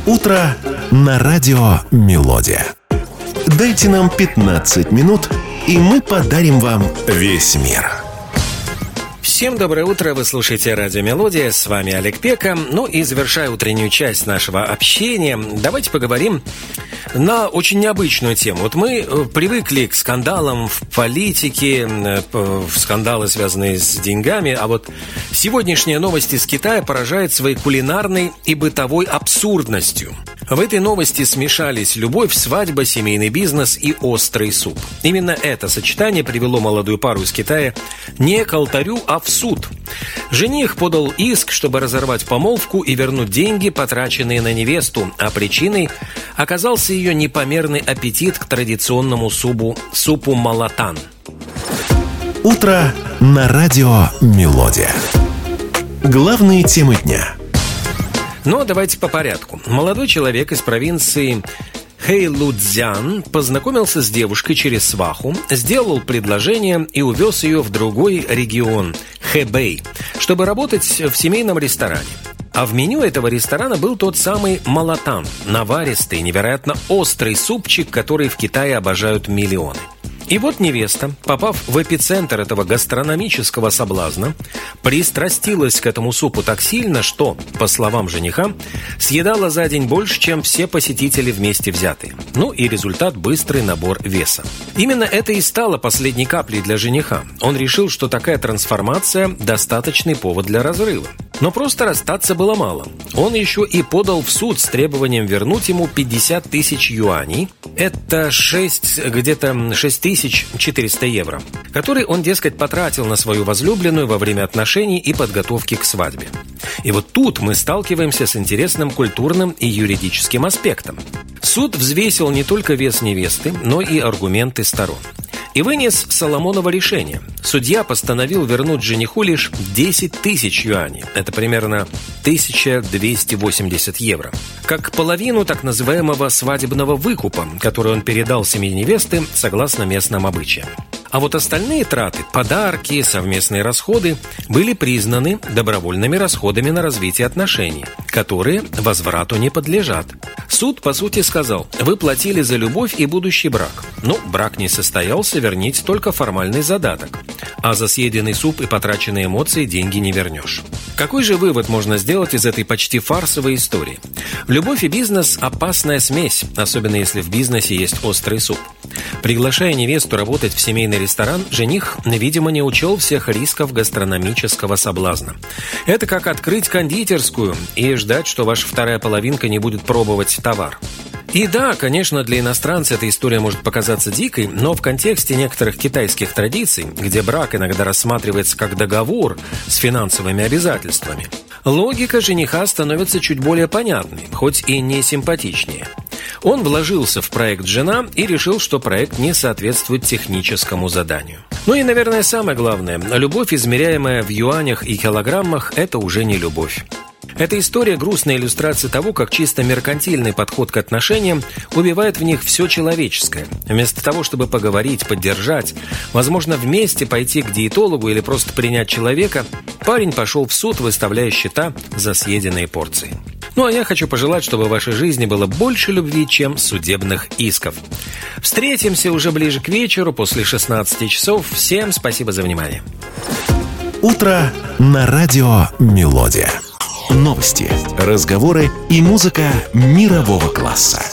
Утро на радио «Мелодия». Дайте нам 15 минут, и мы подарим вам весь мир. Всем доброе утро, вы слушаете радио «Мелодия», с вами Олег Пека. Ну и завершая утреннюю часть нашего общения, давайте поговорим на очень необычную тему. Вот мы привыкли к скандалам в политике, скандалы, связанные с деньгами, а вот сегодняшние новости из Китая поражают своей кулинарной и бытовой абсурдностью. В этой новости смешались любовь, свадьба, семейный бизнес и острый суп. Именно это сочетание привело молодую пару из Китая не к алтарю, а в суд. Жених подал иск, чтобы разорвать помолвку и вернуть деньги, потраченные на невесту, а причиной оказался ее непомерный аппетит к традиционному супу малатан. Утро на радио «Мелодия». Главные темы дня. Но давайте по порядку. Молодой человек из провинции Хэйлуцзян познакомился с девушкой через сваху, сделал предложение и увез ее в другой регион – Хэбэй, чтобы работать в семейном ресторане. А в меню этого ресторана был тот самый малатан – наваристый, невероятно острый супчик, который в Китае обожают миллионы. И вот невеста, попав в эпицентр этого гастрономического соблазна, пристрастилась к этому супу так сильно, что, по словам жениха, съедала за день больше, чем все посетители вместе взятые. Ну и результат – быстрый набор веса. Именно это и стало последней каплей для жениха. Он решил, что такая трансформация – достаточный повод для разрыва. Но просто расстаться было мало. Он еще и подал в суд с требованием вернуть ему 50 тысяч юаней. Это где-то 6400 евро, который он, дескать, потратил на свою возлюбленную во время отношений и подготовки к свадьбе. И вот тут мы сталкиваемся с интересным культурным и юридическим аспектом. Суд взвесил не только вес невесты, но и аргументы сторон. И вынес Соломоново решение. Судья постановил вернуть жениху лишь 10 тысяч юаней. Это примерно 1280 евро. Как половину так называемого свадебного выкупа, который он передал семье невесты согласно местным обычаям. А вот остальные траты, подарки, совместные расходы были признаны добровольными расходами на развитие отношений, которые возврату не подлежат. Суд, по сути, сказал: вы платили за любовь и будущий брак. Ну, брак не состоялся, верните только формальный задаток. А за съеденный суп и потраченные эмоции деньги не вернешь. Какой же вывод можно сделать из этой почти фарсовой истории? Любовь и бизнес – опасная смесь, особенно если в бизнесе есть острый суп. Приглашая невесту работать в семейный ресторан, жених, видимо, не учел всех рисков гастрономического соблазна. Это как открыть кондитерскую и ждать, что ваша вторая половинка не будет пробовать товар. И да, конечно, для иностранца эта история может показаться дикой, но в контексте некоторых китайских традиций, где брак иногда рассматривается как договор с финансовыми обязательствами, логика жениха становится чуть более понятной, хоть и не симпатичнее. Он вложился в проект «Жена» и решил, что проект не соответствует техническому заданию. Ну и, наверное, самое главное, любовь, измеряемая в юанях и килограммах, это уже не любовь. Эта история – грустная иллюстрация того, как чисто меркантильный подход к отношениям убивает в них все человеческое. Вместо того, чтобы поговорить, поддержать, возможно, вместе пойти к диетологу или просто принять человека, парень пошел в суд, выставляя счета за съеденные порции. Ну а я хочу пожелать, чтобы в вашей жизни было больше любви, чем судебных исков. Встретимся уже ближе к вечеру, после 16 часов. Всем спасибо за внимание. Утро на радио «Мелодия». Новости, разговоры и музыка мирового класса.